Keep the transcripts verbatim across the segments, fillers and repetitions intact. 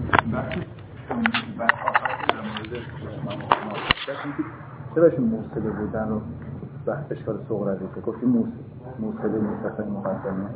چرا این موصله بودن رو بحث اشکال صغرا دیگه گفتیم موصله موصله متصل مقدمه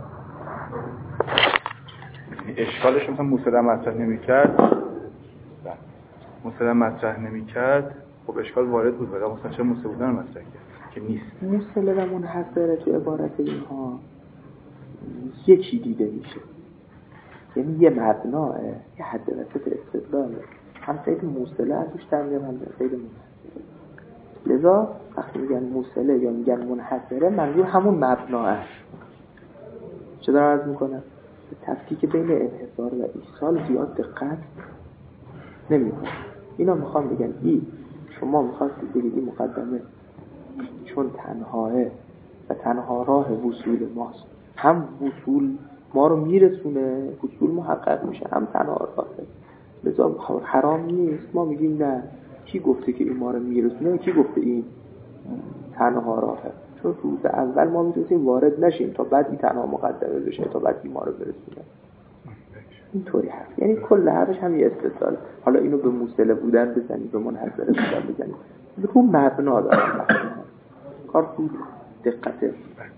اشکالش مثلا موصله مطرح نمی‌کرد موصله مطرح نمی‌کرد خب اشکال وارد بود ولی مثلا چه موصله بودن مطرح کرد که نیست موصله و منحصره تو عبارت اینها یکی دیده میشه یعنی یه مبناه یه حد وسط استدلاله هم قید موصله ازش در میاد هم قید منحصره لذا وقتی میگن موصله یا میگن منحصره منظور همون مبناه است چه دارم عرض میکنم تفکیک بین انحصار و ایصال زیاد دقت نمیکنه اینا میخوام بگن ای شما میخواستید بگید این مقدمه چون تنهاه و تنها راه وصول ماست هم وصول ما رو میرسونه وصول محقق میشه هم تنها راهه لذا حرام نیست ما میگیم نه کی گفته که این ما رو میرسونه کی گفته این تنها راهه چون روز اول ما میتونیم وارد نشیم تا بعد این تنها مقدمه بشه تا بعد این ما رو برسونه اینطوری هست یعنی کل حرفش هم یه استدلال حالا اینو به موصله بودن بزنی به منحصره بودن بزنی رو مبنا دارم کار خوب دقته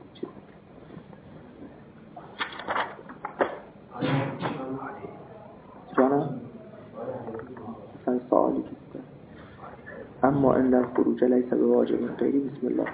جانم مثلا سوالی که اما ان الخروج ليس بواجب غیری بسم الله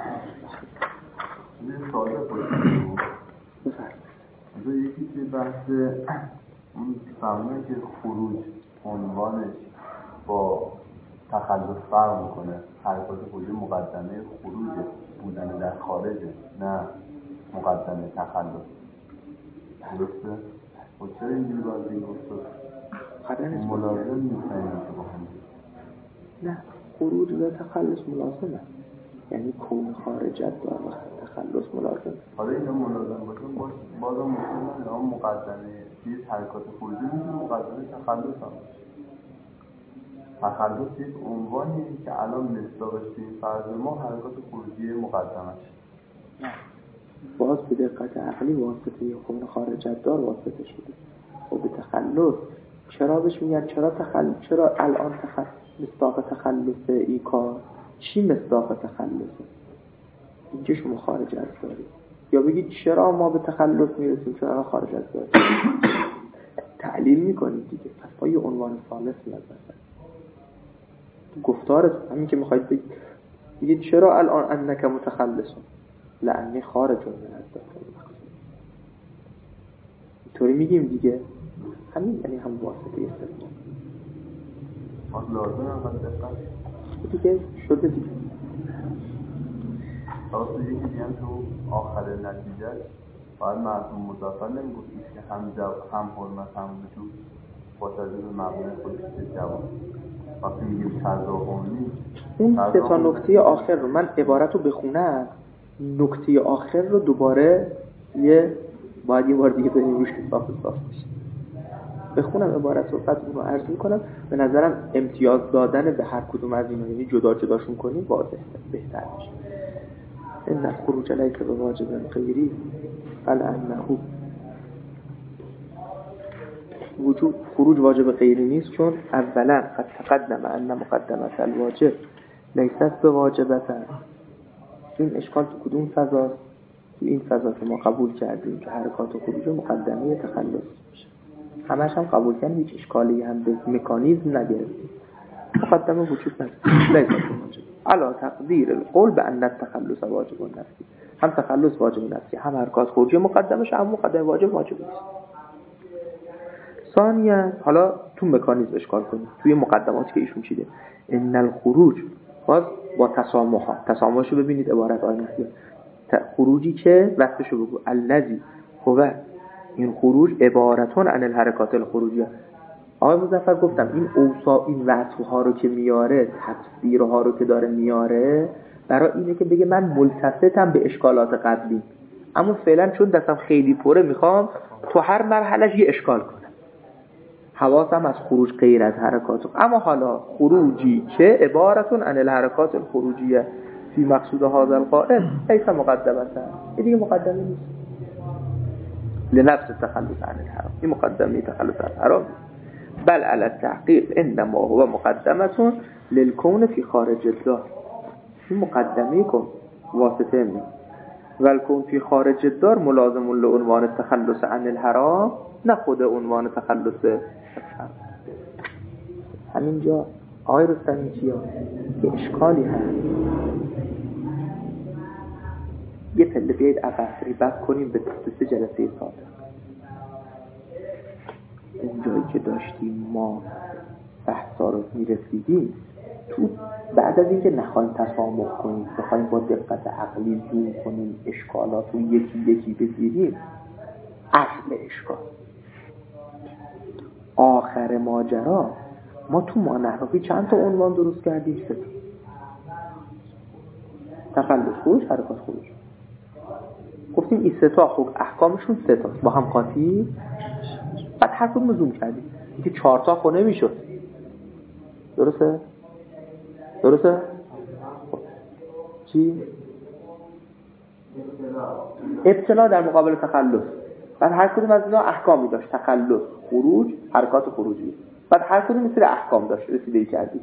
این سواله باشیم بفرد یکی که بحث اون فهمه که خروج عنوانش با تخلص فرق میکنه حرکات خروج مقدمه خروج بودن در خارجه نه مقدمه تخلص درسته؟ و چرا اینجوری باید این گفت ملازم نیستن که با هم نه خروج و تخلص ملازمه یعنی کون خارجت دار و تخلص ملازمه حالا اینا ملازم باشن باز بازم مطمئن هم مقدمه چیز حرکات خروجی میشه مقدمه تخلص هم تخلص یک عنوانیه که الان مصداقش این فرض ما حرکات خروجی مقدمش نه باز به دقت عقلی واسطه یه کون خارجت دار واسطه شده و به تخلص چرا بهش میگن چرا تخلص چرا الان تخلص مصداق تخلص ای کار چی مصداق تخلصه اینجا شما خارج از دارید یا بگید چرا ما به تخلص میرسیم چون الان خارج از دارید تعلیل میکنید دیگه پس با یه عنوان ثالث میاد مثلا گفتارت همین که میخواید بگید بگید چرا الان انک متخلصون لعنی خارجون من از داخل اینطوری میگیم دیگه همین یعنی هم واسطه استثناء باز لازم هم باید دقت دیگه شده دیگه درسته یکی دیگه هم تو آخر نتیجه باید معصوم مضافر نمیگفتیش که هم جو هم حرمت هم وجود با تجربه مبنای خودش جواب وقتی میگیم تضاهمی اون سه تا نکته آخر رو من عبارت رو بخونم نکته آخر رو دوباره یه باید یه بار دیگه بریم روش که صاف صاف بشه بخونم عبارت رو بعد اون رو عرض میکنم به نظرم امتیاز دادن به هر کدوم از اینا یعنی جدا جداشون کنیم واضح بهتر میشه ان الخروج ليس بواجب غیری بل انه وجوب خروج واجب غیری نیست چون اولا قد تقدم ان مقدمه الواجب لیست بواجبه این اشکال تو کدوم فضاست تو این فضا که ما قبول کردیم که حرکات و خروج مقدمه تخلص میشه همش هم قبول کردیم هیچ اشکالی هم به مکانیزم نگرفتیم مقدمه وجود نداره لیست بواجب علا تقدیر القول به ان التخلص واجب نفسی هم تخلص واجب نفسی هم حرکات خروجی مقدمش هم مقدمه واجب واجب نیست ثانیاً حالا تو مکانیزم اشکال کنیم توی مقدماتی که ایشون چیده ان الخروج باز با تسامح ها تسامحشو ببینید عبارت آینه خروجی که وقتشو بگو الذی هو این خروج عبارتون عن الحرکات الخروجیه آقای مظفر گفتم این اوصاف این وصفها رو که میاره تفسیرها رو که داره میاره برای اینه که بگه من ملتفتم به اشکالات قبلی اما فعلا چون دستم خیلی پره میخوام تو هر مرحلهش یه اشکال کنم حواسم از خروج غیر از حرکات اما حالا خروجی که عبارتون عن الحرکات الخروجیه فی مقصود هذا القائل لیس مقدمه این دیگه مقدمه نیست لنفس تخلص عن الحرام این مقدمه تخلص عن الحرام بل بل علی التحقیق انما هو مقدمه للكون فی خارج الدار. این مقدمه کن واسطه می والکون فی خارج الدار ملازم لعنوان التخلص عن الحرام، نه خود عنوان تخلص. همینجا آقای رستمی چیا یه اشکالی هست، یه پله بیایید عقب ریبت کنیم به سه جلسه سابق. اونجایی که داشتیم ما بحثا رو میرسیدیم تو بعد از اینکه نخواهیم تسامح کنیم، بخواهیم با دقت عقلی زوم کنیم اشکالات رو یکی یکی بگیریم، اصل اشکال آخر ماجرا ما تو مانحرفی چند تا عنوان درست کردیم؟ سه تا. تخلص، خروج، حرکات، خروج. گفتیم این سه تا خب احکامشون سه تاست با هم قاطی. بعد هر کدوم زوم کردیم که چهار تا خب نمیشد. درسته؟ درسته؟ خب. چی؟ ابتلا در مقابل تخلص. بعد هر کدوم از اینا احکامی داشت، تخلص، خروج، حرکات خروجی. بعد هر کدوم مثل احکام داشت، رسیدگی کردیم.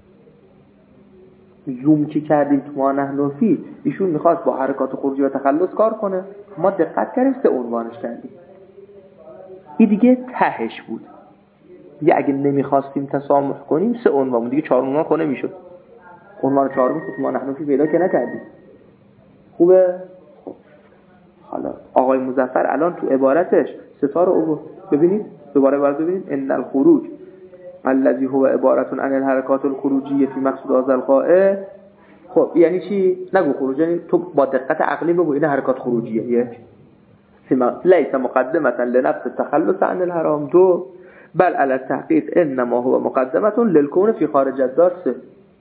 زوم که کردیم تو مانحنفی، ایشون میخواست با حرکات خروجی و تخلص کار کنه، ما دقت کردیم سه عنوانش کردیم. این دیگه تهش بود. دیگه اگه نمیخواستیم تسامح کنیم سه عنوان دیگه چهار عنوان کنه میشد. عنوان چهارم خود تو مانحنفی پیدا که نکردیم. خوبه؟ خب حالا آقای مظفر الان تو عبارتش ستا رو اوورد. ببینید دوباره باید ببینید ان الخروج الذي هو عبارة عن الحركات الخروجية في مقصود هذا القائل. خب یعنی چی؟ نگو خروج، یعنی تو با دقت عقلی بگو این حرکات خروجیه. یک ليس مقدمة لنفس التخلص عن الحرام. دو بل على التحقيق انما هو مقدمة للكون في خارج الدار. سه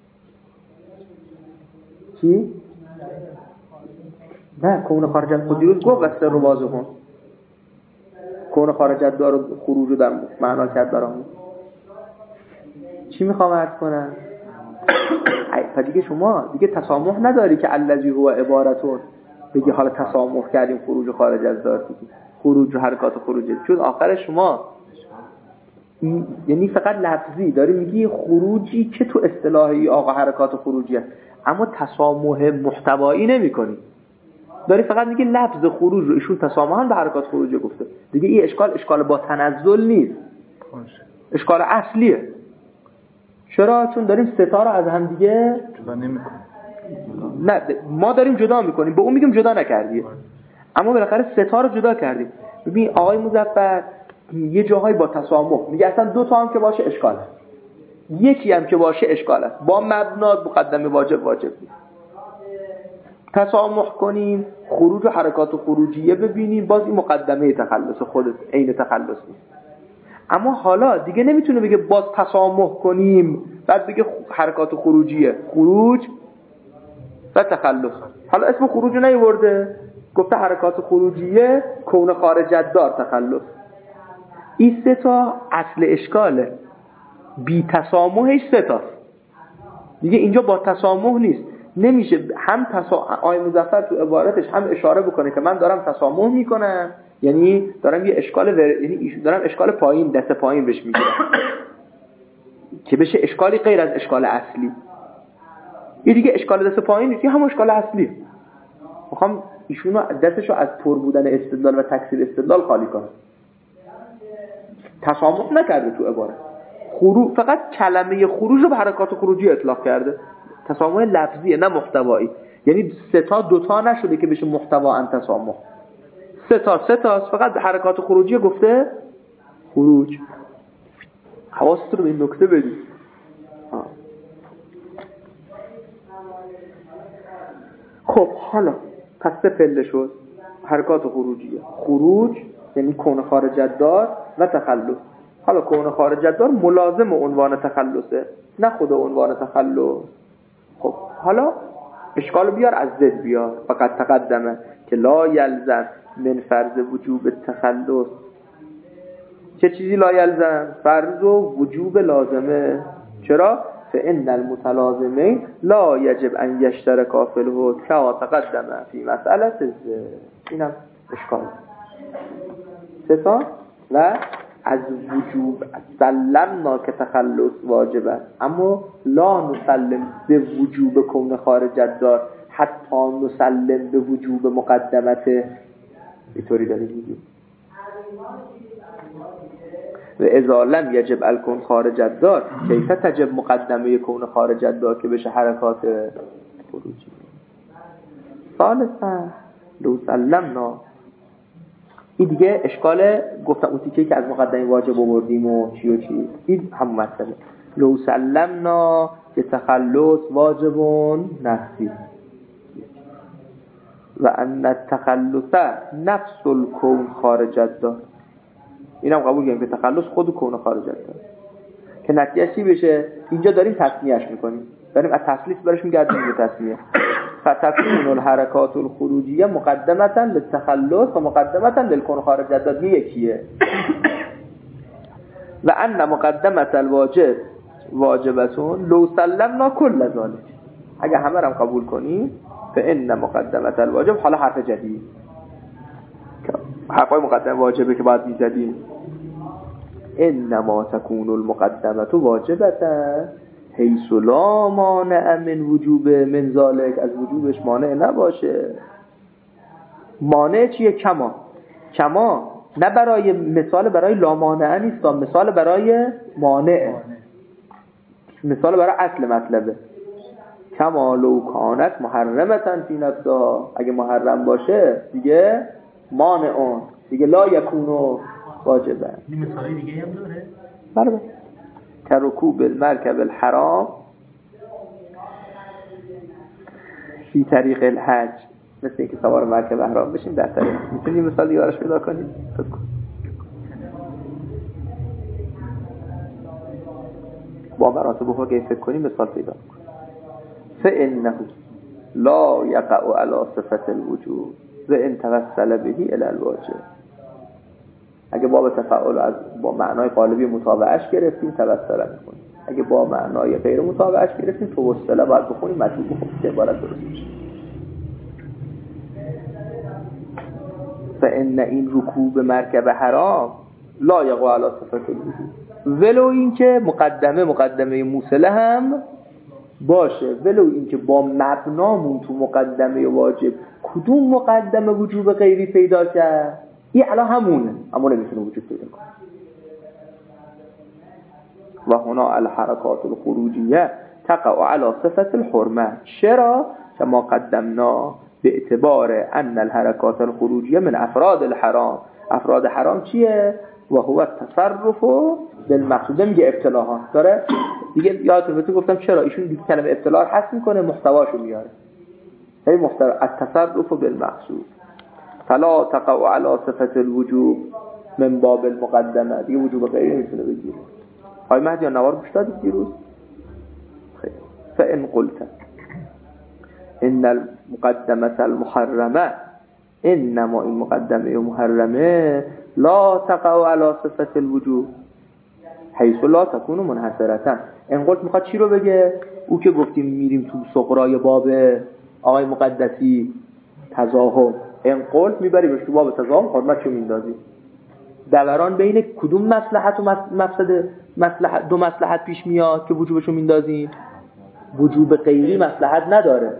چی؟ نه کون خارج الدار گفت و سر رو بازو کن. کون خارج الدار خروج رو در معنا کرد برامون. چی میخوام عرض کنم؟ پس دیگه شما دیگه تسامح نداری که الذی هو عبارتون بگی حالا تسامح کردیم خروج و خارج از دار بگی خروج و حرکات و خروج، چون آخر شما یعنی فقط لفظی داری میگی خروجی که تو اصطلاحی آقا حرکات و خروجی هست، اما تسامح محتوایی نمی کنی، داری فقط میگی لفظ خروج رو ایشون تسامحاً به حرکات خروجی گفته. دیگه این اشکال اشکال با تنزل نیست، اشکال اصلیه. چرا؟ چون داریم ستا رو از هم دیگه جدا نمی‌کنیم. نه ما داریم جدا میکنیم، به اون میگیم جدا نکردی، اما بالاخره ستا رو جدا کردیم. ببین آقای مظفر یه جاهایی با تسامح میگه اصلا دو تا هم که باشه اشکال است، یکی هم که باشه اشکال است، با مبنا مقدمه واجب واجب نیست. تسامح کنیم خروج و حرکات و خروجیه ببینیم، باز این مقدمه تخلص خودت عین تخلص نیست. اما حالا دیگه نمیتونه بگه باز تسامح کنیم بعد بگه حرکات و خروجیه، خروج و تخلص. حالا اسم خروج رو نیورده، گفته حرکات خروجیه کون خارج الدار تخلص. این سه تا اصل اشکاله، بی تسامحش سه تاست دیگه. اینجا با تسامح نیست، نمیشه هم تسامح. آقای مظفر تو عبارتش هم اشاره بکنه که من دارم تسامح میکنم، یعنی دارم یه اشکال ور... یعنی دارم اشکال پایین دست پایین بهش میگیرم که بشه اشکالی غیر از اشکال اصلی. این دیگه اشکال دست پایین نیست، همون اشکال اصلی. میخوام ایشونو دستشو از پر بودن استدلال و تکثیر استدلال خالی کنم. تسامح نکرده تو عبارت. خروج فقط کلمه خروج رو به حرکات خروجی اطلاق کرده. تسامح لفظیه نه محتوایی، یعنی سه تا دو تا نشده که بشه محتوا ان تسامح. سه تا سه تاست، فقط به حرکات خروجی گفته خروج. حواست رو به این نکته بدید. خب حالا پس سه پله شد حرکات خروجیه. خروج یعنی کون خارج الدار و تخلص. حالا کون خارج الدار ملازم عنوان تخلصه نه خود عنوان تخلص. خب حالا اشکال بیار از ضد بیار. فقط تقدمه که لا یلزم من فرض وجوب التخلص. چه چیزی لا یلزم؟ فرض و وجوب لازمه. چرا؟ فإن المتلازمین لا یجب ان یشترکا فی الحکم کما تقدمه فی مسئله الزد. اینم اشکال ستا و از وجوب سلمنا که تخلص واجب است، اما لا نسلم به وجوب کون خارج دار حتی نسلم به وجوب مقدمته. اینطوری داریم میگیم و اذا لم یجب الکون خارج دار کیف تجب مقدمه کون خارج دار که بشه حرکات خروجی. ثالثا لو سلمنا، این دیگه اشکال گفتم اون تیکه که از مقدمه واجب آوردیم و چی و چی، این همون مسئله. لو سلمنا که تخلص واجبون نفسی و ان التخلص نفس الکون خارجت دار، این هم قبول کنیم که تخلص خود کون خارجت دار. که نتیجه چی بشه؟ اینجا داریم تصمیهش میکنیم، داریم از تسلیس برش میگردیم به تصمیه. فتكون الحركات الخروجیه مقدمتا للتخلص و مقدمتا للکون خارجت دار یکیه. و ان مقدمت الواجب واجبتون لو سلمنا کل ذلك، اگه همه رو قبول کنیم فان مقدمت الواجب، حالا حرف جدید حرفای مقدمه واجبه که بعد میزدیم، انما تكون المقدمه واجبتا حیث لا مانع من وجوب من ذلك، از وجوبش مانع نباشه. مانع چیه؟ کما. کما نه برای مثال برای لا مانع نیست، مثال برای مانع، مثال برای اصل مطلبه. کما لو کانت محرمتن فی نفسها، اگه محرم باشه دیگه مانع، دیگه لا یکونو واجبه. این مثال دیگه هم داره؟ بله. کرکوب المرکب الحرام فی طریق الحج، مثل اینکه سوار مرکب احرام بشیم در طریق. میتونیم مثال دیگه براش پیدا کنیم؟ با مراتب بخور که فکر کنیم مثال پیدا کنیم. فإنه لا یقع علی صفت الوجوب و ان توسل به الی الواجب. اگه باب تفاعل از با معنای قالبی متابعش گرفتیم توسل می‌کنیم، اگه با معنای غیر متابعش گرفتیم توسل باید بخونیم، مطلوب بخونیم که عبارت درست میشه. فإن این رکوب مرکب حرام لا یقع علی صفت الوجوب، ولو اینکه مقدمه مقدمه موصله هم باشه، ولو اینکه با مبنامون تو مقدمه واجب کدوم مقدمه وجوب غیری پیدا کرد، این الان همونه، اما نمیتونه وجود پیدا کنه. و هنا الحرکات الخروجیه تقع علی صفت الحرمه. چرا؟ كما قدمنا به اعتبار ان الحرکات الخروجیه من افراد الحرام. افراد حرام چیه؟ و هو التصرف بالمقصود. میگه ابتلاها داره دیگه، یادتون بهتون گفتم چرا ایشون دیگه کلمه ابتلا حذف میکنه، محتواشو میاره. هی محتوا التصرف بالمقصود. فلا تقع علی صفت الوجوب من باب المقدمه، دیگه وجوب غیری نمیتونه بگیره. آقای مهدی نوار گوش دادید دیروز؟ خیلی. فان قلت ان المقدمه المحرمه، انما این مقدمه محرمه لا تقع علی صفت الوجوب حیث لا تكون منحصرة. این قلت میخواد چی رو بگه؟ او که گفتیم میریم تو سقرای باب آقای مقدسی تظاهر، این قلت میبریمش تو باب تظاهر، حرمت چو میندازی. دوران بین کدوم مصلحت و مفسد مصلحت، دو مصلحت پیش میاد که وجوبشو میندازیم؟ وجوب غیری مصلحت نداره.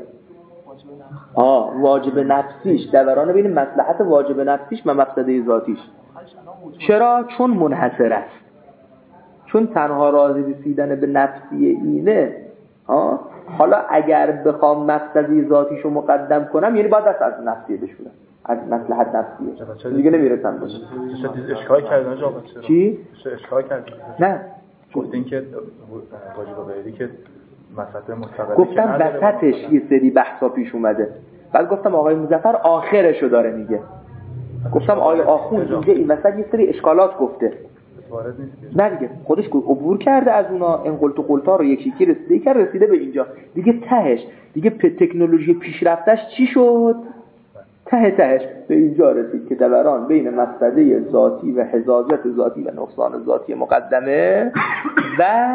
آه واجب نفسیش، دوران بین مصلحت واجب نفسیش و مفسده ذاتیش. چرا؟ چون منحصر است، چون تنها راضی رسیدن به نفسی اینه. ها حالا اگر بخوام مفسده ذاتیشو مقدم کنم، یعنی باید دست از نفسیه بشونم، از مصلحت نفسیه دیگه نمیرسم باشه. چه اشکال کردن جواب چرا؟ چی؟ چه اشکال کردن؟ نه گفتین که واجب غیری که مصلحت مستقلی گفتم وسطش یه سری بحثا پیش اومده، بعد گفتم آقای مظفر آخرشو داره میگه. گفتم آقای آخوند اینجا این وسط یه سری اشکالات گفته، وارد نیست. نه دیگه خودش عبور کرده از اونا، این قلت و قلتا رو یکی یکی رسیده که رسیده به اینجا دیگه. تهش دیگه تکنولوژی پیشرفتش چی شد؟ ته تهش به اینجا رسید که دوران بین مفسده ذاتی و حزازت ذاتی و نقصان ذاتی مقدمه و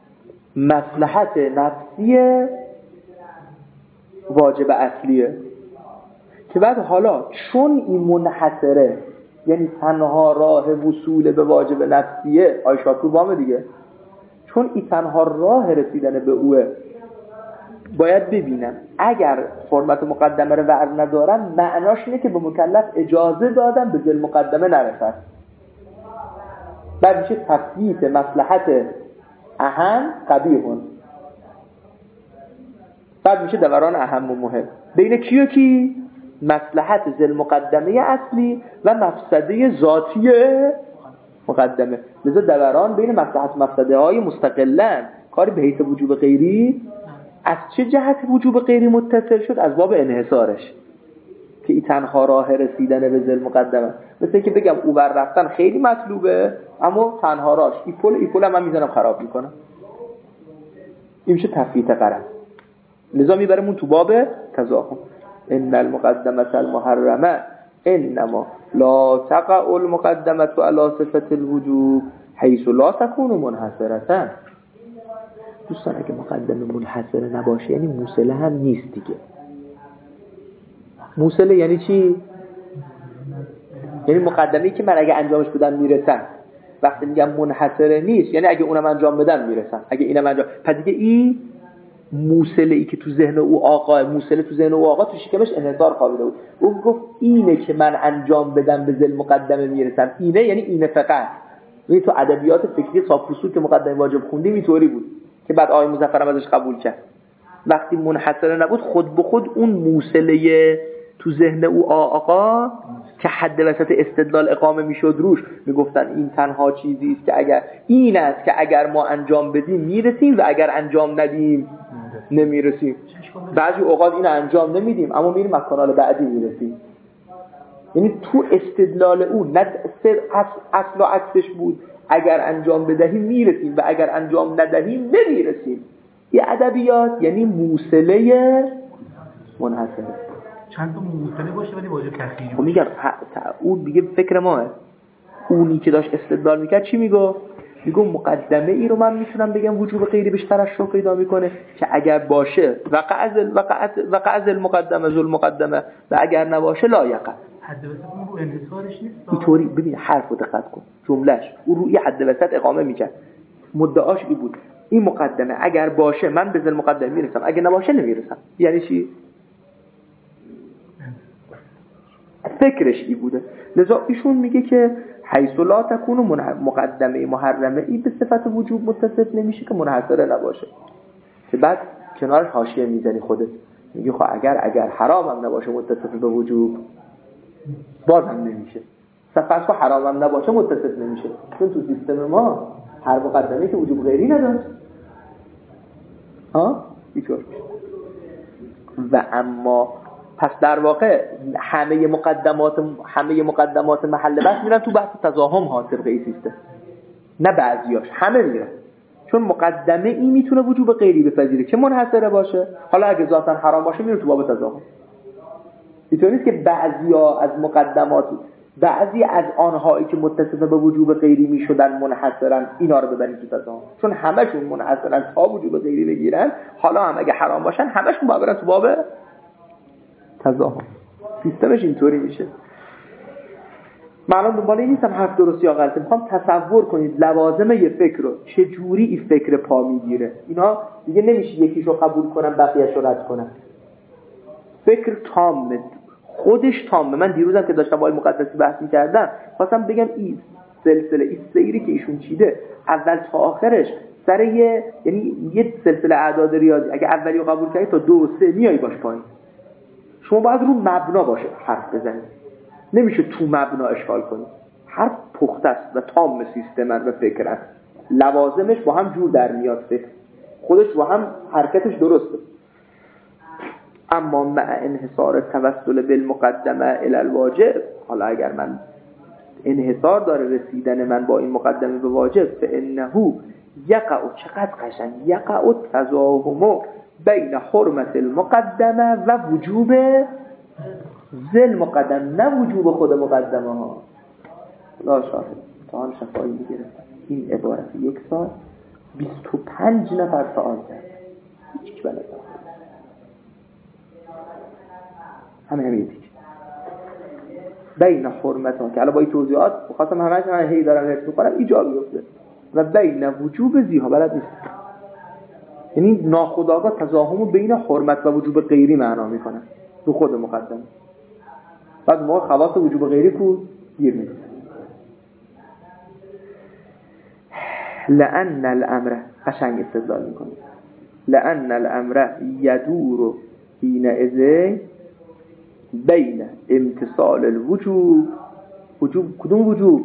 مصلحت نفسی واجب اصلیه، که بعد حالا چون این منحصره یعنی تنها راه وصول به واجب نفسیه آیشاتو بامه دیگه، چون این تنها راه رسیدن به اوه. باید ببینم اگر فرمت مقدمه رو ور ندارم معناش اینه که به مکلف اجازه دادم به ذل مقدمه نرسد. بعد میشه تفویت مصلحت اهم قبیحون، بعد میشه دوران اهم و مهم بین کی و کی؟ مصلحت ذل مقدمه اصلی و مفسده ذاتی مقدمه. لذا دوران بین مصلحت مفسده های مستقلن، کاری به حیث وجوب غیری. از چه جهت وجوب غیری متصل شد؟ از باب انحصارش که این تنها راه رسیدن به ذل مقدمه. مثل که بگم او بر رفتن خیلی مطلوبه اما تنها راش ای پل ای پل هم, هم میزنم خراب میکنم. این میشه تفویت غرض. لذا میبرمون تو باب تضاهم. ان المقدمه المحرمه انما لا تقع المقدمه على صفه الوجوب حيث لا تكون منحصره. دوستان اگه مقدمه منحصره نباشه یعنی موصله هم نیست دیگه. موصله یعنی چی؟ یعنی مقدمه‌ای که من اگه انجامش بدم میرسم. وقتی میگم منحصره نیست یعنی اگه اونم انجام بدم میرسم، اگه اینم انجام. پس دیگه این موصله ای که تو ذهن او آقا، موصله تو ذهن او آقا تو شکمش انحصار خوابیده بود. او گفت اینه که من انجام بدم به ذل مقدمه میرسم. اینه یعنی اینه فقط. یعنی تو ادبیات فکری صاف‌الوصول که مقدمه واجب خوندیم اینطوری بود که بعد آقای مظفرم ازش قبول کرد. وقتی منحصره نبود خود به خود اون موصله تو ذهن او آقا که حد وسط استدلال اقامه میشد روش میگفتن این تنها چیزی است که اگر این است که اگر ما انجام بدیم میرسیم و اگر انجام ندیم نمیرسیم. بعضی اوقات این انجام نمیدیم اما میریم از کانال بعدی میرسیم. یعنی تو استدلال او نه اصل و عکسش بود، اگر انجام بدهیم میرسیم و اگر انجام ندهیم نمیرسیم. یه ادبیات یعنی موصله منحصره. چند تا موصله باشه ولی واجب تخییری. خب میگم اون دیگه فکر ماه. اونی که داشت استدلال میکرد چی میگه؟ میگه مقدمه ای رو من میتونم بگم وجوب غیری بهش ترشح پیدا میکنه که اگر باشه وقع از وقع وقع از المقدمه ذل مقدمه و اگر نباشه لا یقع. حد وسط اون رو انحصارش نیست. اینطوری ببین حرفو دقت کن، جملهش اون روی حد وسط اقامه میکرد. مدعاش این بود این مقدمه اگر باشه من به ذل مقدمه میرسم، اگه نباشه نمیرسم. یعنی چی؟ فکرش ای بوده. لذا ایشون میگه که حیث لا تکون مقدمه محرمه ای به صفت وجوب متصف نمیشه که منحصره نباشه. که بعد کنارش حاشیه میزنی خودت میگه خب اگر اگر حرام هم نباشه متصف به وجوب باز هم نمیشه. صفت که حرام هم نباشه متصف نمیشه، چون تو سیستم ما هر مقدمه که وجوب غیری نداشت. ها؟ اینطور میشه. و اما پس در واقع همه مقدمات همه مقدمات محل بحث میرن تو بحث تضاهم ها طبق این سیستم، نه بعضیاش، همه میرن. چون مقدمه ای میتونه وجوب غیری بپذیره که منحصره باشه، حالا اگه ذاتاً حرام باشه میره تو باب تضاهم. اینطوری نیست که بعضیا از مقدمات بعضی از آنهایی که متصف به وجوب غیری میشدن منحصرن اینا رو ببرید تو تضاهم، چون همشون منحصرن تا وجوب غیری بگیرن. حالا هم اگه حرام باشن همشون باید برن تو باب تضاهم. سیستمش اینطوری میشه. معلوم دنبال این نیستم حرف درست یا غلطه، میخوام تصور کنید لوازم یه فکر رو چه جوری این فکر پا میگیره. اینا دیگه نمیشه یکیشو قبول کنم بقیه‌شو رد کنم. فکر تامه، خودش تامه. من دیروزم که داشتم با آقای مقدسی بحث میکردم خواستم بگم این سلسله این سیری که ایشون چیده اول تا آخرش سر یه یعنی یه سلسله اعداد ریاضی اگه اولی رو قبول کردی تا دو و سه میای باش پایین. شما باید رو مبنا باشه حرف بزنید، نمیشه تو مبنا اشکال کنید. حرف پخته است و تام سیستم و فکر است، لوازمش با هم جور در میاد، فکر خودش با هم حرکتش درسته. اما مع انحصار توسل بالمقدمه الی الواجب، حالا اگر من انحصار داره رسیدن من با این مقدمه به واجب، فانه یقع، چقدر قشنگ، یقع تضاهم بین حرمت المقدمه و وجوب ذل مقدم، نه وجوب خود مقدمه ها. لا شاهد امتحان شفایی میگرفتن این عبارت یک سال بیست و پنج نفر سوال کرد، هیچ کی بلد همه همه دیگه. بین حرمتها که الان با این توضیحات خواستم همش من هی دارم حفظ می‌کنم ایجاب بیفته و بین وجوب زیها بلد نیست، یعنی ناخودآگاه تزاحم بین حرمت و وجوب غیری معنا میکنه تو خود مقدمه. بعد ما خواص وجوب غیری کو گیر میدیم. لأن الامر قشنگ استدلال میکنه لأن الامر یدور حینئذ بین امتصال الوجوب وجوب کدوم وجوب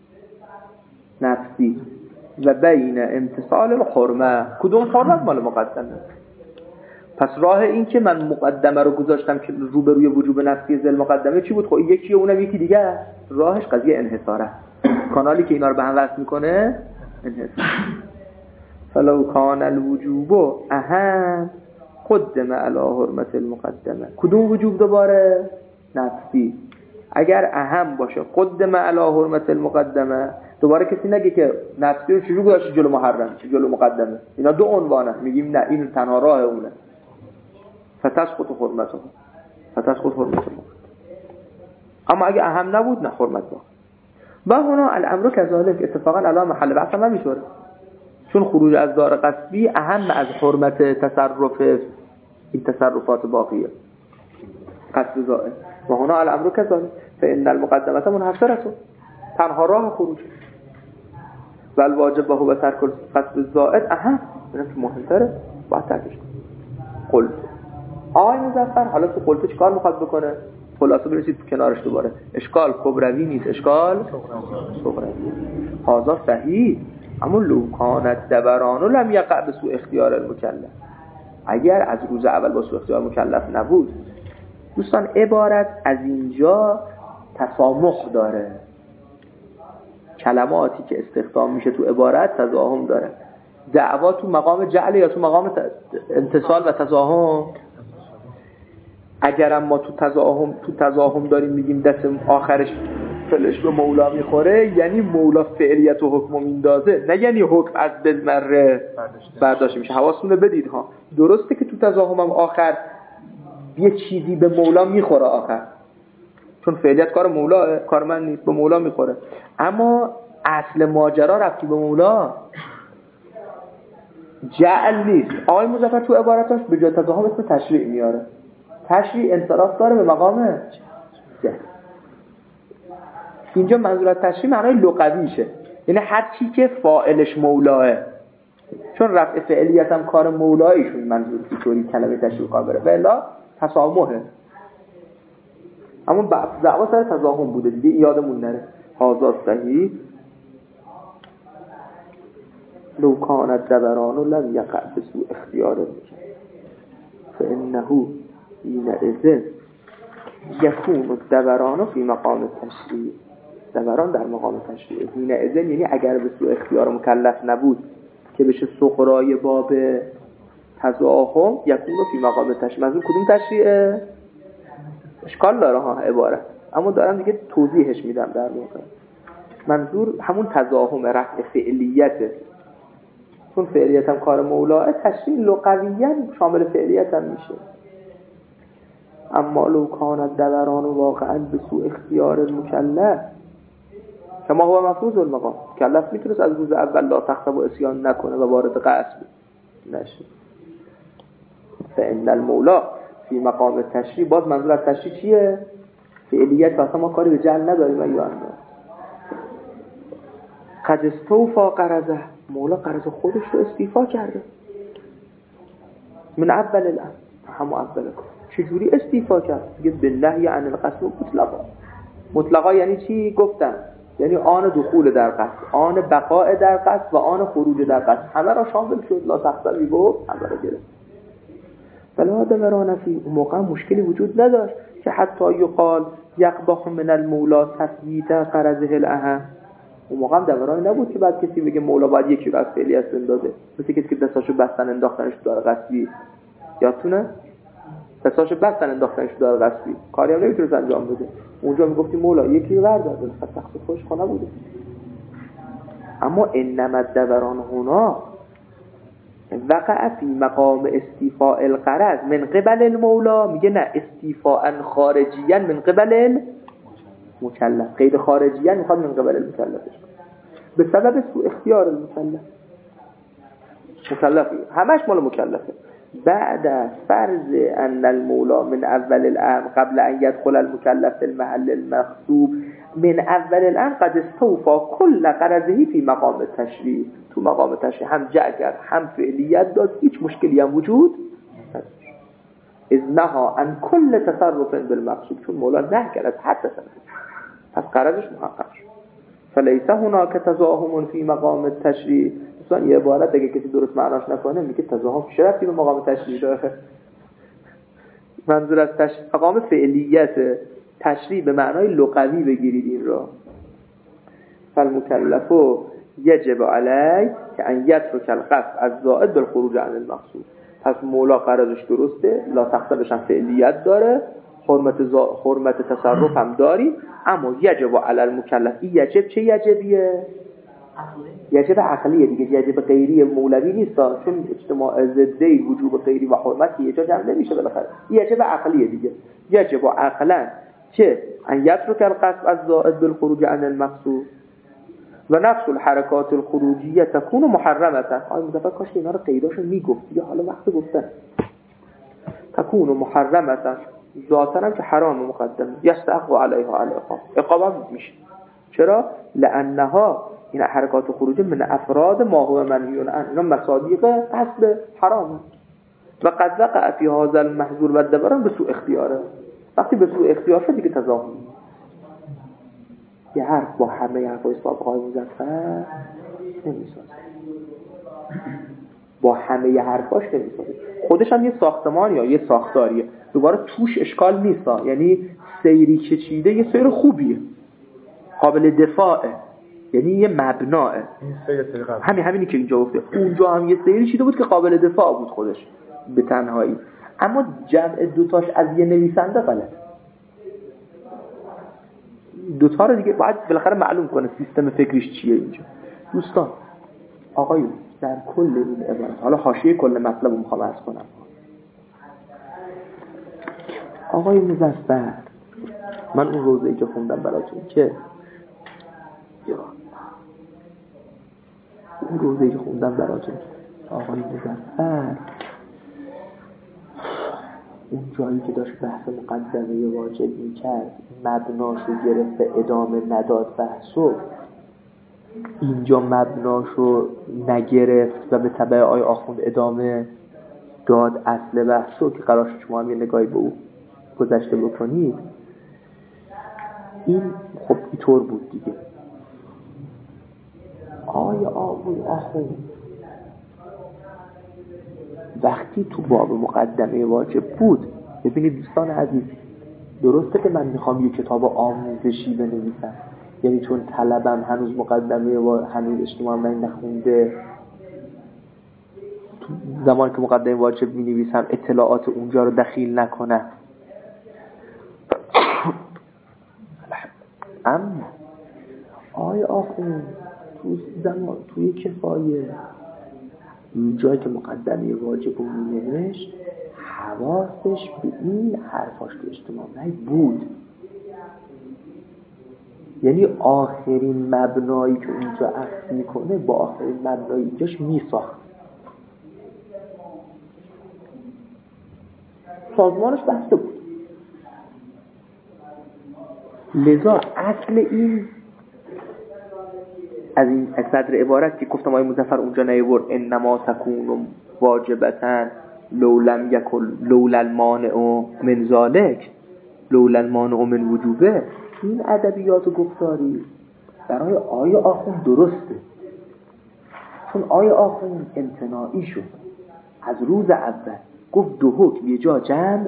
نفسی و بین امتصال الحرمه کدوم حرمت مال مقدمه. پس راه این که من مقدمه رو گذاشتم که روبروی وجوب نفسی ذل مقدمه چی بود؟ خب یکی اونم یکی دیگه راهش قضیه انحصاره، کانالی که اینا رو به هم وصل میکنه انحصار. فلو کان الوجوب اهم قدم علی حرمت المقدمه کدوم وجوب دوباره؟ نفسی. اگر اهم باشه قدم علی حرمت المقدمه دوباره کسی نگه که نفسی رو چجور گذاشت جلو محرم چه جلو مقدمه، اینا دو عنوانه، میگیم نه این تنها راه اونه. فتسقط حرمته فتسقط حرمته. اما اگه اهم نبود نه حرمت با و هنا الامر کذالک اتفاقا الان محل بحث هم نمیشه، چون خروج از دار قصبی اهم از حرمت تصرف این تصرفات باقیه قصد زائد. و هنا الامر کذالک فان المقدمه منحصره، تنها راه خروج و الواجب به هو ترک قصد زائد اهم، اینم که مهمتره باید ترکش کنه. قلت آقای مظفر حالا تو قلت چی کار میخواد بکنه؟ خلاصه برسید تو کنارش دوباره اشکال کبروی نیست، اشکال صغروی. هذا صحیح اما لو کانت دبران لم یقع به سوء اختیار المکلف، اگر از روز اول با سوء اختیار مکلف نبود. دوستان عبارت از اینجا تسامح داره، کلماتی که استخدام میشه تو عبارت تزاحم داره. دعوا تو مقام جعل یا تو مقام انتصال و تزاحم؟ اگرم ما تو تزاحم تو تزاحم داریم میگیم دست آخرش فلش به مولا میخوره، یعنی مولا فعلیت و حکم میندازه، نه یعنی حکم از بزمره برداشت میشه. حواستون بدید ها، درسته که تو تزاحم هم آخر یه چیزی به مولا میخوره آخر، چون فعلیت کار مولا کار من نیست، به مولا میخوره، اما اصل ماجرا رفتی به مولا جعل نیست. آقای مظفر تو عبارتاش به جای تزاحم اسم تشریع میاره، تشریع انصراف داره به مقام جعل. اینجا منظور از تشریع معنای لغویشه، یعنی هر چی که فاعلش مولاه، چون رفع فعلیت هم کار مولایشون منظور اینطوری کلمه تشریع قابله، ولی تسامحه. اما دعوا سر تزاحم بوده دیگه، یادمون نره. هذا صحیح لو کانت دبران لم یقع بسوء اختیار المکلف فانه حینئذ یکون الدبران فی مقام التشریع. دبران در مقام تشریع. حینئذ یعنی اگر به سوء اختیار مکلف نبود که بشه سغرای باب تزاحم، یکون فی مقام تشریع. منظور کدوم تشریعه؟ اشکال داره ها عبارت، اما دارم دیگه توضیحش میدم. در واقع منظور همون تزاحم رفع فعلیته، چون فعلیت هم کار مولاه، تشریع لغویاً شامل فعلیت هم میشه. اما لو کانت دوران واقعا به سوء اختیار المکلف کما هو مفروض المقام، مکلف میتونست از روز اول لا تخطب و اسیان نکنه و وارد قصد نشه. فإن المولا فی مقام تشریع، باز منظور از تشریع چیه؟ فعلیت، واسه ما کاری به جعل نداریم. ایوان قد استوفا قرضه، مولا قرض خودش رو استیفا کرده من اول الامر، همون اول کن. چجوری استیفا کرد؟ میگه بالنهی عن القسم مطلقا. مطلقا یعنی چی؟ گفتم یعنی آن دخول در قصد، آن بقاء در قصد و آن خروج در قصد، همه را شامل شد. لا تخسر گفت همه را گرفت. بلا دوران فی، اون موقع مشکلی وجود نداشت که حتی یقال یقبح من المولا تثبیت قرضه الاهم. اون موقع هم دورانی نبود که بعد کسی بگه مولا باید یکی رو از فعلیت بندازه، مثل کسی که دستاشو بستن انداختنش تو دار قصبی. یادتونه؟ دستاشو بستن انداختنش تو دار قصبی، کاری هم نمیتونه انجام بده. اونجا میگفتی مولا یکی رو بردار، ولی تخصص خودش خونه بوده. اما انما الدوران هنا وقع فی مقام استیفاء القرض من قبل المولا. میگه نه، استیفاء خارجیا من قبل مکلف. غیر خارجیه میخواد من قبل المکلفش به سبب سوء اختیار المکلف. مکلفی همش مال مکلفه. بعد فرض ان المولا من اول الامر قبل ان يدخل المكلف في المحل المغصوب من اول الامر قد استوفى كل غرضه في مقام التشریع. تو مقام تشریع هم جع کرد هم فعلیت داد، هیچ مشکلی هم وجود نداشت. اذ نهى عن كل تصرف بالمقصود، چون مولا نه کرد از هر تصرف، پس غرضش محقق شد. فلیس هناک تزاحم فی مقام التشریع. مثلا یه عبارت اگه کسی درست معناش نکنه میگه تزاحم چه ربطی به مقام تشریع داره؟ منظور از تشریع مقام فعلیت، تشریع به معنای لغوی بگیرید این را. فالمکلف یجب علی که ان یترک القصد از زائد بالخروج عن المقصود. پس مولا قرارش درسته، لا تقصدش هم فعلیت داره، حرمت زا... حرمت تصرف هم داری، اما یجب علی المکلف. این یجب چه یجبیه؟ یجب عقلیه دیگه، یجب غیری مولوی نیست، چون اجتماع ضدی وجوب غیری و حرمت یه جا نمیشه بالاخره. یجب عقلیه دیگه. یجب عقلا که ان یترک القصد از زائد بالخروج عن المقصود و نفس الحرکات الخروجیه تكون محرمه. آیا مدفع کاش اینا رو قیداشو میگفت دیگه، حالا وقت گفتن. تكون محرمه ذاتاً هم که حرام مقدمه، یستحق علیها العقاب، عقاب میشه. چرا؟ لانها این حرکات خروجی من افراد ما هو منهی عنه، اینا مصادیق اصل حرامه. و قد وقع فی هذا المحظور و دبران به سوء اختیاره. وقتی به سوء اختیار شد دیگه تضاهم. یه حرف با همه حرفای سابقای مزفر نمیسازه، با همه حرفاش نمیسازه. خودش هم یه ساختمان یا یه ساختاریه، دوباره توش اشکال نیست، یعنی سیری که چیده یه سیر خوبیه، قابل دفاعه، یعنی یه مبناه. همین همینی که اینجا گفته. اونجا هم یه سیری چیده بود که قابل دفاع بود خودش به تنهایی، اما جمع دوتاش از یه نویسنده غلط. دوتا رو دیگه باید بالاخره معلوم کنه سیستم فکریش چیه اینجا. دوستان آقایون در کل این عبارت، حالا حاشیه کل مطلب رو میخوام عرض کنم. آقای مظفر، من اون روزه‌ای که خوندم براتون که اون روزه‌ای که خوندم براتون آقای مظفر اون جایی که داشت بحث مقدمه واجب میکرد، مبناشو گرفت ادامه نداد بحثو، اینجا مبناشو نگرفت و به تبع آی آخوند ادامه داد اصل بحثو که قرار شد شما هم یه نگاهی به او گذشته بکنید. این خب اینطور بود دیگه. آی آقای آخوند وقتی تو باب مقدمه واجب بود، ببینید دوستان عزیز، درسته که من میخوام یه کتاب آموزشی بنویسم، یعنی چون طلبم هنوز مقدمه و هنوز اجتماع من نخونده، تو زمانی که مقدمه واجب مینویسم اطلاعات اونجا رو دخیل نکنم. اما آیا آخون تو زمان توی کفایه جایی که مقدمه واجب رو مینوشت حواسش به این حرفاش تو اجتماع بود، یعنی آخرین مبنایی که اونجا عکس میکنه با آخرین مبنایی اینجاش میساخت. سازمانش بسته بود. لذا اصل این از این صدر عبارت که گفتم آقای مظفر اونجا نیورد انما تکون واجبتن لولم یکل لول المانع من ذالک لول المانع من وجوبه، این ادبیات و گفتاری برای آیه آخوند درسته، چون آیه آخوند امتناعی شد از روز اول، گفت دو حکم یه جا جمع.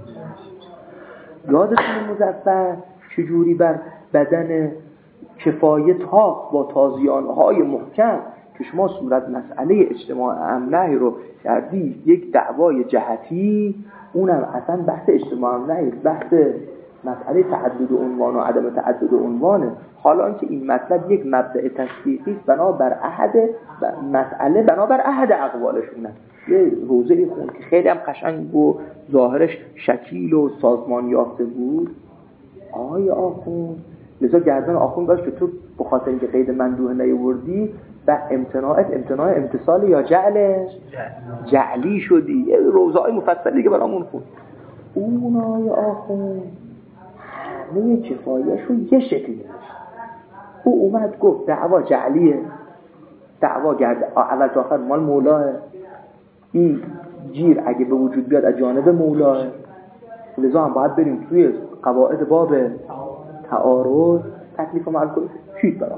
یادتون مظفر چجوری بر بدن کفایه تاق با تازیانهای محکم که شما صورت مسئله اجتماع امنه رو کردی یک دعوای جهتی، اونم اصلا بحث اجتماع امنه، بحث مسئله تعدد عنوان و عدم تعدد عنوانه. حالا اینکه این مطلب یک مبدأ تشریعی است بنابر احد مسئله بنابر احد اقوالشونه. یه روزه خون که خیلی هم قشنگ و ظاهرش شکیل و سازمان یافته بود. آیا آخون لذا گردن آخوند داشت که تو به خاطر اینکه قید مندوحه نیاوردی و امتناعت امتناع امتصال یا جعلش جعلی شدی. یه روزهای مفصلی که برامون خون اونای آخوند همه کفایش رو یه شکلی داشت. او اومد گفت دعوا جعلیه، دعوا گرد اول تا آخر مال مولاه، این گیر اگه به وجود بیاد از جانب مولاه، لذا هم باید بریم توی قواعد باب تعارض تکلیف و معلوم کنیم. چیز برام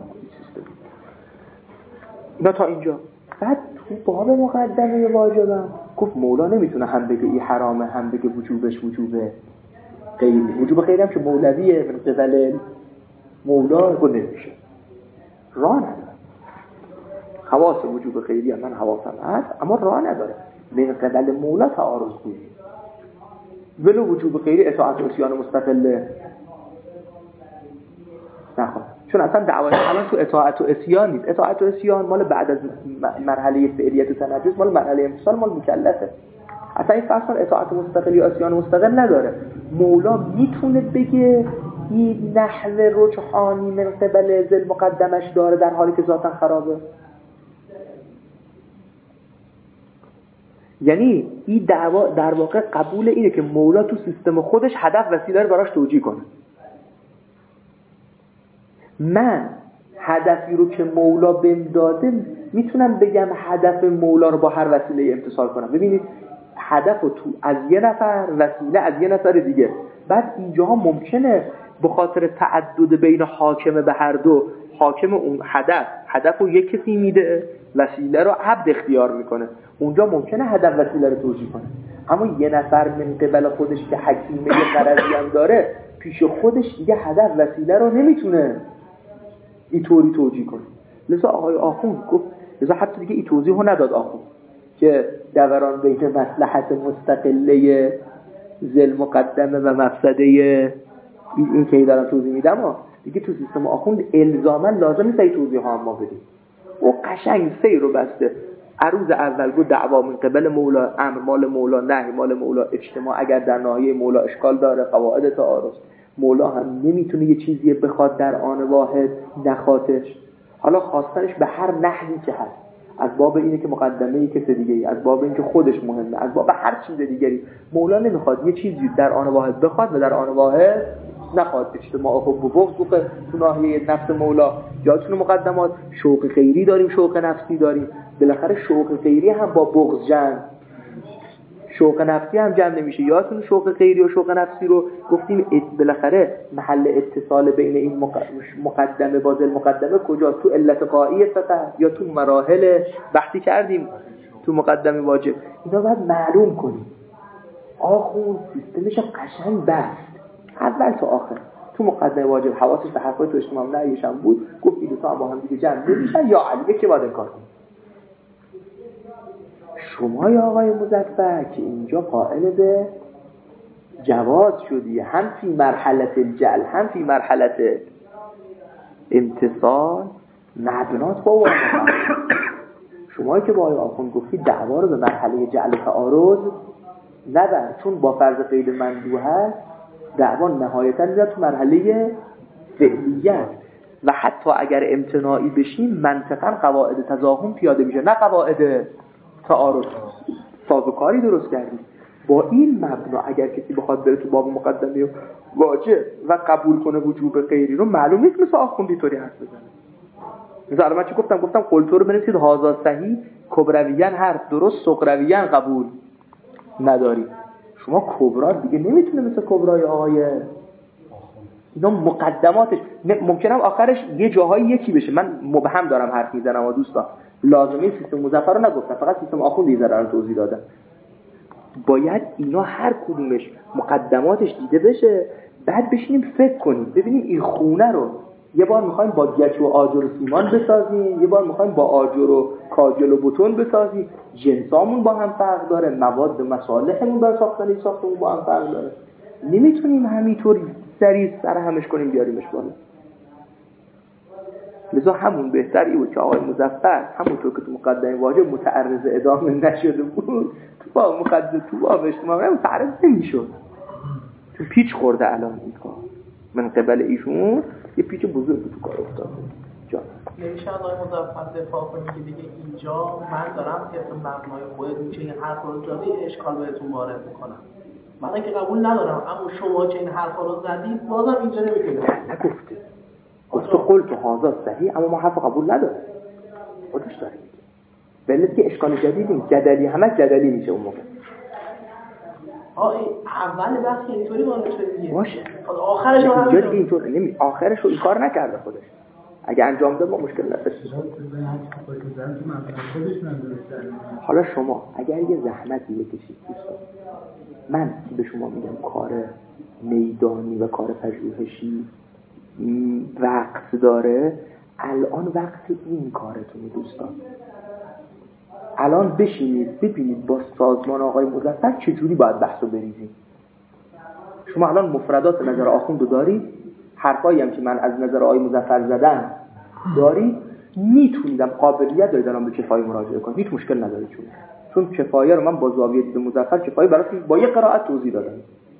اینا تا اینجا. بعد تو باب مقدمه واجبم گفت مولا نمیتونه هم بگه این حرامه هم بگه وجوبش وجوبه غیری. وجوب غیری هم که مولویه من قبل مولا گفت نمیشه، راه نداره. خواص وجوب غیری هم من حواسم هست اما راه نداره من قبل مولا تعارض کنی. ولو وجوب غیری اطاعت و عصیان مستقله نخواه، چون اصلا دعوای الان تو اطاعت و عصیان نیست. اطاعت و عصیان مال بعد از مرحله فعلیت و تنجس، مال مرحله امتصال، مال مکلفه. اصلا این فرض اطاعت مستقل یا عصیان مستقل نداره. مولا میتونه بگه این نحو رجحانی من قبل ذل مقدمش داره در حالی که ذاتاً خرابه. یعنی این دعوا در واقع قبول اینه که مولا تو سیستم خودش هدف وسیله رو براش توجیه کنه. من هدفی رو که مولا بهم داده میتونم بگم هدف مولا رو با هر وسیله امتصال کنم. ببینید هدف رو تو از یه نفر، وسیله از یه نفر دیگه. بعد اینجاها ممکنه به خاطر تعدد بین حاکم به هر دو، حاکم اون هدف هدف رو یک کسی میده، وسیله رو عبد اختیار میکنه. اونجا ممکنه هدف وسیله رو توجیه کنه. اما یه نفر من قبل خودش که حکیمه یه غرضی هم داره، پیش خودش دیگه هدف وسیله رو نمیتونه اینطوری توجیه کنه. لذا آقای آخوند گفت، لذا حتی دیگه این توضیح رو نداد آخوند که دوران بین مصلحت مستقله ذل مقدمه و مفسده این که دارم توضیح میدم ها. دیگه تو سیستم آخوند الزاما لازم نیست این توضیح ها ما بدیم. او قشنگ سیر رو بسته. عروض اول گفت دعوا من قبل مولا، امر مال مولا، نهی مال مولا، اجتماع اگر در ناحیه مولا اشکال داره، قواعد تعارض. مولا هم نمیتونه یه چیزی بخواد در آن واحد نخواتش. حالا خواستنش به هر نحوی که هست، از باب اینه که مقدمه کسی دیگری، از باب اینکه خودش مهمه، از باب هر چیز دیگری. مولا نمیخواد یه چیزی در آن واحد بخواد و در آن واحد نخواد. اجتماع حب و بغض تو ناحیه نفس مولا. یادتونه مقدمات شوق غیری داریم، شوق نفسی داریم. بالاخره شوق غیری هم با بغض جمع، شوق نفسی هم جمع نمیشه. یادتونه شوق غیری و شوق نفسی رو گفتیم بالاخره محل اتصال بین این مقدمه با ذل مقدمه کجا؟ تو علت قایی فقط یا تو مراحل بحثی کردیم تو مقدمه واجب. اینا باید معلوم کنیم. آخون سیستمش قشنگ بست اول تا آخر. تو مقدمه واجب حواسش به حرفای تو اجتماع نهیش هم بود. گفت این دو تا با هم دیگه جمع نمیشن یا علیه که باید انکار کنیم. شما یا آقای مظفر که اینجا قائل به جواز شدی، هم فی مرحله الجل هم فی مرحله امتصال مبنات با واقع. شما که با آقای آخوند گفتی دعوا رو به مرحله جعل تعارض نبر، چون با فرض قید مندوح هست دعوا نهایتا میاد تو مرحله فعلیت و حتی اگر امتناعی بشیم منطقا قواعد تضاهم پیاده میشه نه قواعد تعارض. سازوکاری درست کردیم با این مبنا. اگر کسی بخواد بره تو باب مقدمه واجب و قبول کنه وجوب غیری رو، معلوم نیست مثل آخوندی طوری حرف بزنه. مثلا من چی گفتم؟ گفتم قلتو رو بنویسید هازا صحیح کبرویان حرف درست، صغرویان قبول نداری. شما کبرا دیگه نمیتونه مثل کبرای آقای اینا مقدماتش ممکنه آخرش یه جاهایی یکی بشه. من مبهم دارم حرف میزنم و دوستان لازمه سیستم مظفر رو نگفتم، فقط سیستم آخوند یه ذره رو توضیح دادم. باید اینا هر کدومش مقدماتش دیده بشه، بعد بشینیم فکر کنیم ببینیم این خونه رو یه بار میخوایم با گچ و آجر و سیمان بسازیم، یه بار میخوایم با آجر و کاجل و بتون بسازیم. جنسامون با هم فرق داره، مواد مصالحمون برای ساختن ساختمون با هم فرق داره. نمیتونیم همینطوری سریع سر همش کنیم بیاریمش بالا. لذا همون بهتری بود که آقای مظفر همونطور که تو مقدمه واجب متعرض ادامه نشده بود، تو با مقدمه تو باب اجتماع متعرض نمیشد. تو پیچ خورده الان این کار من قبل ایشون یه پیچ بزرگی تو کار افتاده. جان نمیشه آقای مظفر دفاع کنی که دیگه اینجا من دارم طبق مبنای خودت میشه این حرف رو زدی اشکال بهتون وارد میکنم. من که قبول ندارم، اما شما که این حرف رو زدید بازم اینجا نمیتونید. نگفته. گفته قول تو حاضر صحیح، اما ما حرف قبول نداریم. خودش داره میگه. بلد که اشکال جدیدی جدلی همه جدلی میشه اون موقع. آه اول بحث اینطوری وارد شد دیگه. باشه. آخرش رو اینجوری دیگه اینطور نمی آخرش رو این کار نکرده خودش. اگه انجام داد ما مشکل نداشت. حالا شما اگر یه زحمتی بکشید دوستان، من به شما میگم کار میدانی و کار پژوهشی وقت داره، الان وقت این کارتونه دوستان. الان بشینید ببینید با سازمان آقای مظفر چجوری باید بحثو بریزیم. شما الان مفردات نظر آخوندو دارید، حرفایی هم که من از نظر آقای مظفر زدم دارید، میتونیدم قابلیت دارید الان به کفایه مراجعه کنید، هیچ مشکل ندارید. چون چون کفایه رو من با زاویه دید مظفر کفایه براتون با یه قرائت توضیح دادم.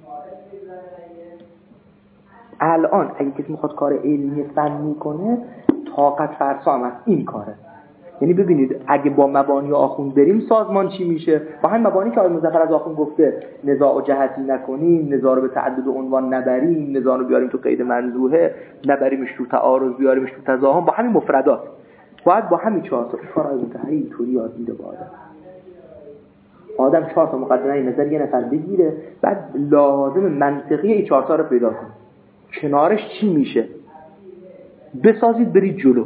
الان اگه کسی میخواد کار علمی فنی کنه، طاقت فرسا هم این کاره. یعنی ببینید اگه با مبانی آخوند بریم سازمان چی میشه، با هم مبانی که آقای مظفر از آخوند گفته نزاع و جهتی نکنیم، نزاع رو به تعدد عنوان نبریم، نزاع رو بیاریم تو قید منزوحه، نبریمش تو تعارض، بیاریمش تو تضاهم، با همین مفردات باید با همین چهار تا کارهای منتهی اینطوری یاد میده با آدم. آدم چهار تا مقدمه نظر یه نفر بگیره، بعد لازم منطقی این چهار تا رو پیدا کنه، کنارش چی میشه بسازید برید جلو.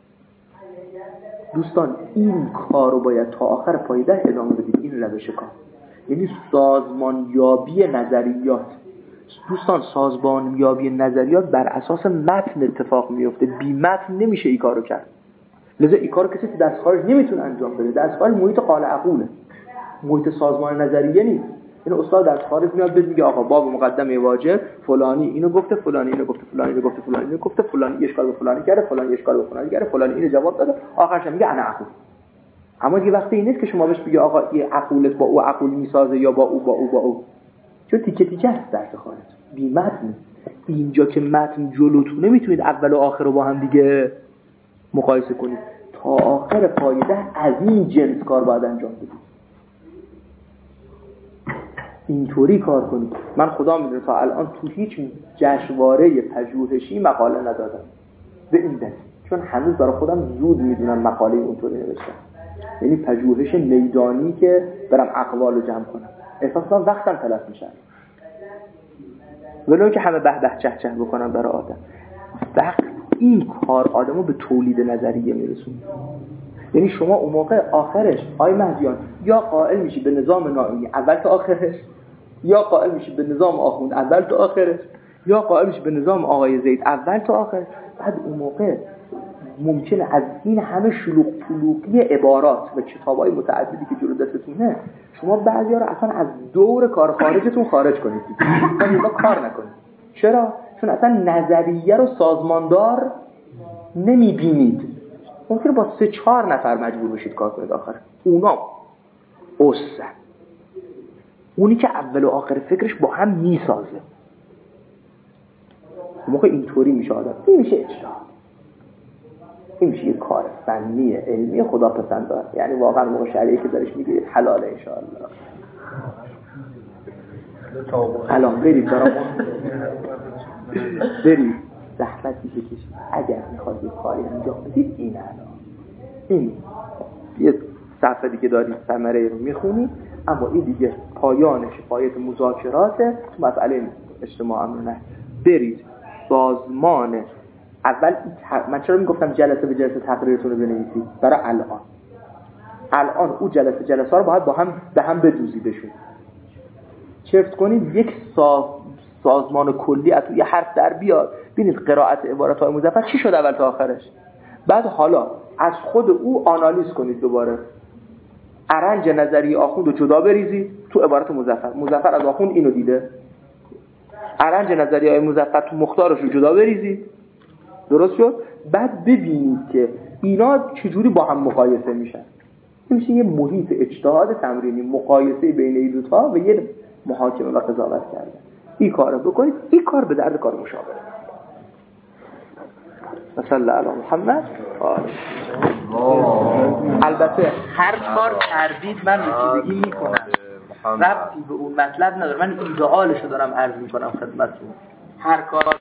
دوستان این کار رو باید تا آخر پایده ادامه بدید. این روش کار یعنی سازمانیابی نظریات. دوستان سازمانیابی نظریات بر اساس متن اتفاق میفته، بی متن نمیشه این کارو کرد. لذا این کارو کسی دست خارج نمیتونه انجام بده. دست خارج محیط قال عقوله، محیط سازمان نظریه نیست. این استاد از خارج میاد بهت میگه آقا باب مقدمه واجب فلانی اینو گفته، فلانی اینو گفته، فلانی اینو گفته، فلانی اینو گفته، فلانی اشکال به فلانی کرده، فلانی اشکال به فلانی کرده، فلانی اینو جواب داده، آخرش میگه انا عقول. اما دیگه وقتی این نیست که شما بهش بگی آقا این عقولت با او عقول میسازه یا با او با او با او، چون تیکه تیکه است درس خارج بی متن. اینجا که متن جلوتونه میتونید اول و آخر رو با هم دیگه مقایسه کنید. تا آخر پایده از این جنس کار باید انجام بدید، اینطوری کار کنید. من خدا میدونه تا الان تو هیچ جشنواره پژوهشی مقاله ندادم به این دلیل، چون هنوز برای خودم زود میدونم مقاله اونطوری نوشتم. یعنی پژوهش میدانی که برم اقوال رو جمع کنم، احساسا وقتم تلف میشه، ولو که همه به به چه چه بکنم برای آدم. وقت این کار آدمو به تولید نظریه میرسونه. یعنی شما اون موقع آخرش آی مهدیان یا قائل میشی به نظام نائینی اول تا آخرش، یا قائل میشی به نظام آخوند اول تا آخرش، یا قائل میشی به نظام آقای زید اول تا آخرش. بعد اون موقع ممکنه از این همه شلوغ پلوغی عبارات و کتابای متعددی که جلو دستتونه شما بعضیا رو اصلا از دور کار خارجتون خارج کنید، یعنی ما کار نکنید. چرا؟ چون اصلا نظریه رو سازماندار نمیبینید. ممکنه با سه چهار نفر مجبور بشید کار کنید آخر. اونا اوسه اونی که اول و آخر فکرش با هم میسازه. موقع اینطوری میشه آدم، این میشه اجتهاد، این میشه یه کار فنی علمی خدا پسندار. یعنی واقعا موقع شریعی که دارش میگه حلاله انشاءالله. الان برید برامون برید زحمتی بکشید اگر میخواد یه کاری انجام بدید. این الان این یه صفحه دیگه دارید ثمره رو میخونید، اما این دیگه پایانش پایت مذاکرات تو مسئله اجتماع امرونه. برید سازمان اول من چرا میگفتم جلسه به جلسه تقریرتون رو بنویسید؟ برای الان الان او جلسه جلسه رو باید با هم به هم بدوزیدشون، چفت کنید یک ساز سازمان کلی از یه حرف در بیاد. ببینید قرائت عبارت‌های مظفر چی شد اول تا آخرش. بعد حالا از خود او آنالیز کنید دوباره. ارنج نظری آخوند رو جدا بریزید تو عبارت مظفر. مظفر از آخوند اینو دیده. ارنج نظریه‌های مظفر تو مختارش رو جدا بریزید. درست شد؟ بعد ببینید که اینا چجوری با هم مقایسه میشن. میشه یه محیط اجتهاد تمرینی، مقایسه بین این دو تا و یه محاکمه و قضاوت کردن. این کارو بکنید. این کار به درد کار مشاوره. صلی علی محمد آله. البته هر کار کردید من رسیدگی میکنم، ربطی به اون مطلب نداره، من ایدئالشو دارم عرض میکنم خدمتتون. هر کار